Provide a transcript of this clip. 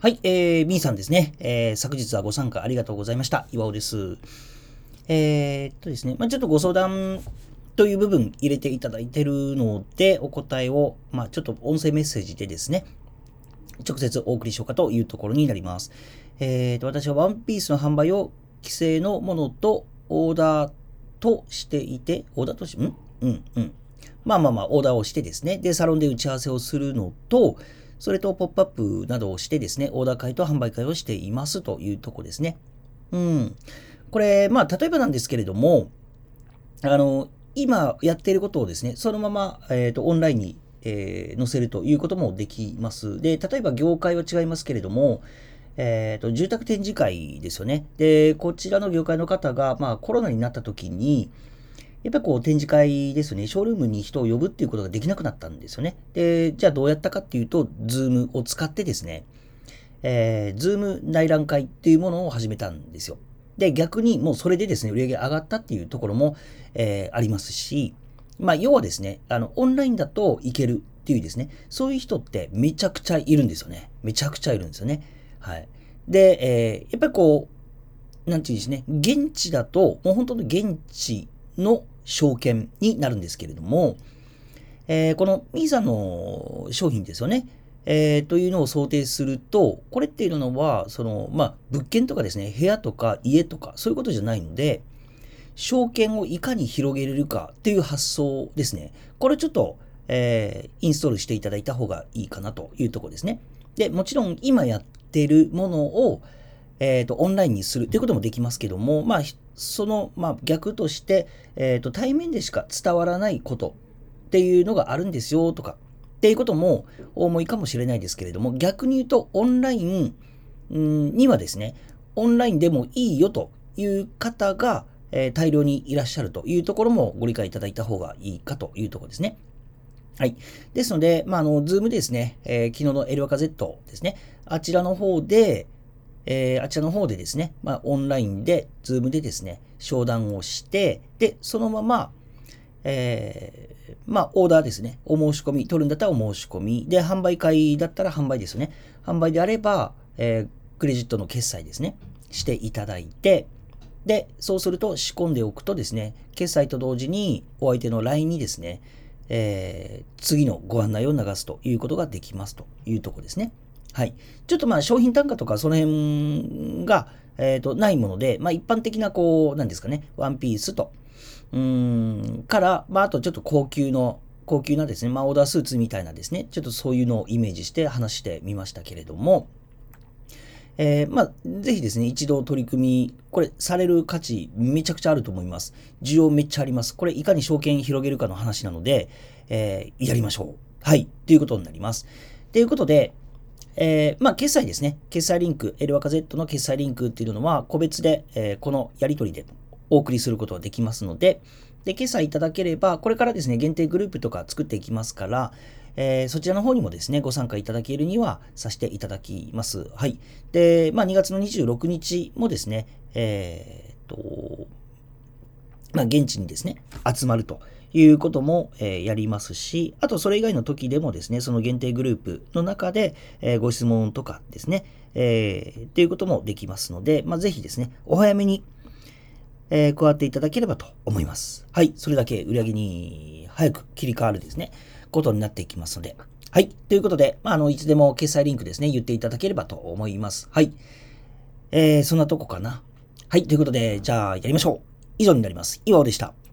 はい、B さんですね。昨日はご参加ありがとうございました。岩尾です。ですね、ちょっとご相談という部分入れていただいているので、お答えを、ちょっと音声メッセージでですね、直接お送りしようかというところになります。私はワンピースの販売を既製のものとオーダーとしていて、オーダーとして、オーダーをしてですね、で、サロンで打ち合わせをするのと、それとポップアップなどをしてですね、オーダー会と販売会をしていますというとこですね。これ、例えばなんですけれども、今やっていることをですね、そのまま、オンラインに、載せるということもできます。で、例えば業界は違いますけれども、住宅展示会ですよね。で、こちらの業界の方が、コロナになった時に、やっぱりこう展示会ですね、ショールームに人を呼ぶっていうことができなくなったんですよね。で、じゃあどうやったかっていうと、ズームを使ってですね、ズーム内覧会っていうものを始めたんですよ。で、逆にもうそれでですね、売り上げ上がったっていうところも、ありますし、要はですね、オンラインだといけるっていうですね、そういう人ってめちゃくちゃいるんですよね。めちゃくちゃいるんですよね。はい。で、やっぱりこう、なんていうんですね、現地だと、もう本当に現地の証券になるんですけれども、このミーさんの商品ですよね。というのを想定すると、これっていうのは、物件とかですね、部屋とか家とか、そういうことじゃないので、証券をいかに広げれるかっていう発想ですね。これちょっと、インストールしていただいた方がいいかなというところですね。で、もちろん今やってるものを、オンラインにするということもできますけども、逆として、対面でしか伝わらないことっていうのがあるんですよとか、っていうこともお思いかもしれないですけれども、逆に言うとオンラインにはですね、オンラインでもいいよという方が、大量にいらっしゃるというところもご理解いただいた方がいいかというところですね。はい。ですので、ズームですね、昨日のエルワカ Z ですね、あちらの方で、ですね、オンラインで、ズームでですね、商談をして、で、そのまま、オーダーですね。お申し込み、取るんだったらお申し込み。で、販売会だったら販売ですよね。販売であれば、クレジットの決済ですね。していただいて、で、そうすると仕込んでおくとですね、決済と同時にお相手の LINE にですね、次のご案内を流すということができますというところですね。はい。ちょっと商品単価とかその辺が、ないもので、一般的なこう、なんですかね、ワンピースと、から、あとちょっと高級なですね、オーダースーツみたいなですね、ちょっとそういうのをイメージして話してみましたけれども、ぜひですね、一度取り組み、これされる価値めちゃくちゃあると思います。需要めっちゃあります。これいかに証券広げるかの話なので、やりましょう。はい。ということになります。ということで、決済ですね。決済リンク、L ワカ Z の決済リンクっていうのは、個別で、このやり取りでお送りすることができますので、で、決済いただければ、これからですね、限定グループとか作っていきますから、そちらの方にもですね、ご参加いただけるにはさせていただきます。はい。で、2月の26日もですね、現地にですね、集まるということも、やりますし、あとそれ以外の時でもですね、その限定グループの中で、ご質問とかですね、っていうこともできますので、ぜひですね、お早めに、加わっていただければと思います。はい。それだけ売り上げに早く切り替わるですね、ことになっていきますので。はい。ということで、いつでも決済リンクですね、言っていただければと思います。はい。そんなとこかな。はい。ということで、じゃあやりましょう。以上になります。岩尾でした。